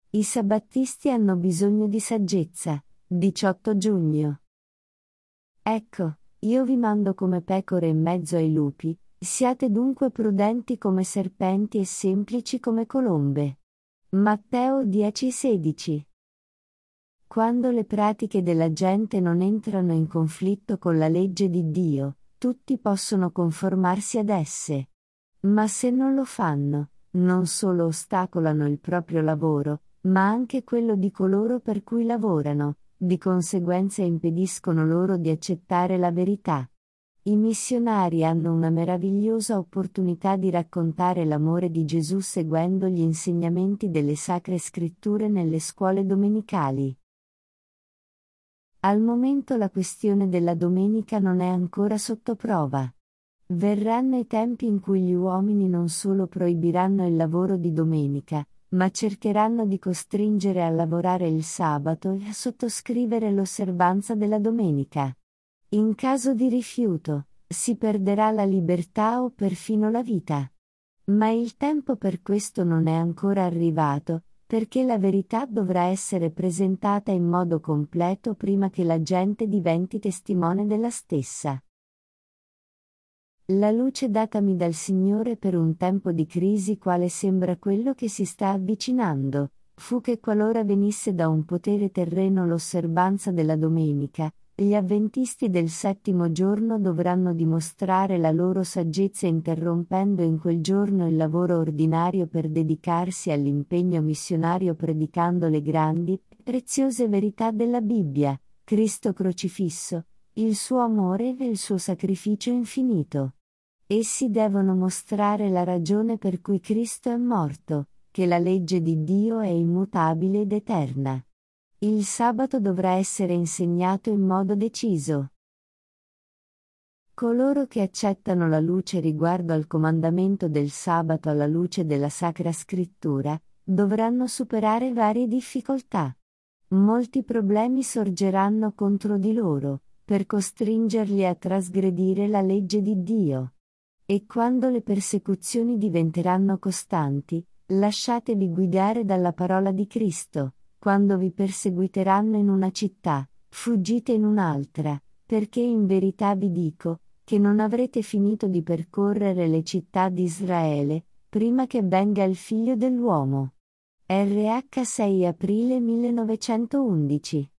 I sabbattisti hanno bisogno di saggezza. 18 giugno. Ecco, io vi mando come pecore in mezzo ai lupi, siate dunque prudenti come serpenti e semplici come colombe. Matteo 10,16. Quando le pratiche della gente non entrano in conflitto con la legge di Dio, tutti possono conformarsi ad esse. Ma se non lo fanno, non solo ostacolano il proprio lavoro, ma anche quello di coloro per cui lavorano, di conseguenza impediscono loro di accettare la verità. I missionari hanno una meravigliosa opportunità di raccontare l'amore di Gesù seguendo gli insegnamenti delle Sacre Scritture nelle scuole domenicali. Al momento la questione della domenica non è ancora sotto prova. Verranno i tempi in cui gli uomini non solo proibiranno il lavoro di domenica, ma cercheranno di costringere a lavorare il sabato e a sottoscrivere l'osservanza della domenica. In caso di rifiuto, si perderà la libertà o perfino la vita. Ma il tempo per questo non è ancora arrivato, perché la verità dovrà essere presentata in modo completo prima che la gente diventi testimone della stessa. La luce datami dal Signore per un tempo di crisi quale sembra quello che si sta avvicinando, fu che qualora venisse da un potere terreno l'osservanza della domenica, gli avventisti del settimo giorno dovranno dimostrare la loro saggezza interrompendo in quel giorno il lavoro ordinario per dedicarsi all'impegno missionario predicando le grandi, preziose verità della Bibbia, Cristo crocifisso, il suo amore e il suo sacrificio infinito. Essi devono mostrare la ragione per cui Cristo è morto, che la legge di Dio è immutabile ed eterna. Il sabato dovrà essere insegnato in modo deciso. Coloro che accettano la luce riguardo al comandamento del sabato alla luce della Sacra Scrittura, dovranno superare varie difficoltà. Molti problemi sorgeranno contro di loro, per costringerli a trasgredire la legge di Dio. E quando le persecuzioni diventeranno costanti, lasciatevi guidare dalla parola di Cristo. Quando vi perseguiteranno in una città, fuggite in un'altra, perché in verità vi dico, che non avrete finito di percorrere le città di Israele, prima che venga il Figlio dell'uomo. RH 6 aprile 1911